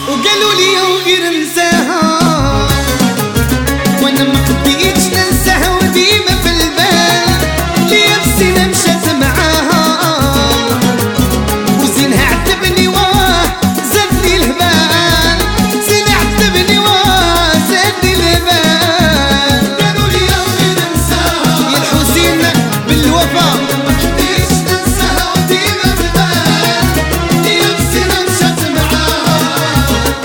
وقالوا لي وغير انساها وانا ما حبيتش ننساها وديما في البال لي السنة مشات معاها وزينها عذبني واه زادني الهبال زينها عذبني واه زادني الهبال قالوا لي وغير انساها يا الحسين بالوفا